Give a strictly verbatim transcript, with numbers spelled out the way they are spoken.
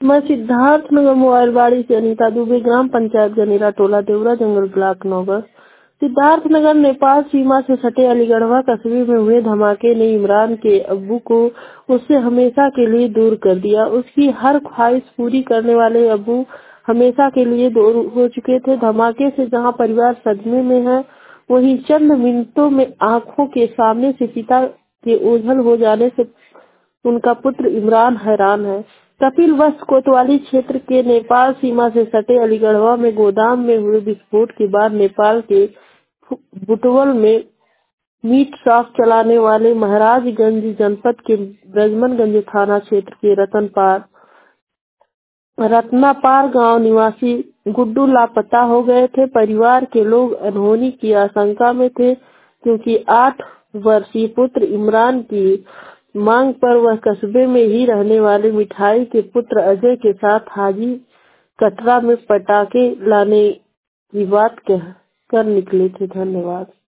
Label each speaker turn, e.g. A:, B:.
A: मैं सिद्धार्थ नगर मोबाइलबाड़ी से अनीता दुबे, ग्राम पंचायत गनेरा, टोला देवरा, जंगल ब्लॉक नौगढ़। सिद्धार्थ नगर नेपाल सीमा से सटे अलीगढ़वा कस्बे में हुए धमाके ने इमरान के अब्बू को उससे हमेशा के लिए दूर कर दिया। उसकी हर ख्वाहिश पूरी करने वाले अब्बू हमेशा के लिए दूर हो चुके थे। धमाके से जहां परिवार सदमे में है, वहीं चंद मिनटों में आंखों के सामने से पिता के ओझल हो जाने से उनका पुत्र इमरान हैरान है। कपिलवस्तु कोतवाली क्षेत्र के नेपाल सीमा से सटे अलीगढ़वा में गोदाम में हुए विस्फोट के बाद नेपाल के बुटवल में मीट शॉप चलाने वाले महाराजगंज जनपद के ब्रजमनगंज थाना क्षेत्र के रतनपार रत्नापार गांव निवासी गुड्डू लापता हो गए थे। परिवार के लोग अनहोनी की आशंका में थे, क्योंकि आठ वर्षीय पुत्र इमरान की मांग पर वह कस्बे में ही रहने वाले मिठाई के पुत्र अजय के साथ हाजी कटरा में पटाखे लाने की बात कह कर निकले थे। धन्यवाद।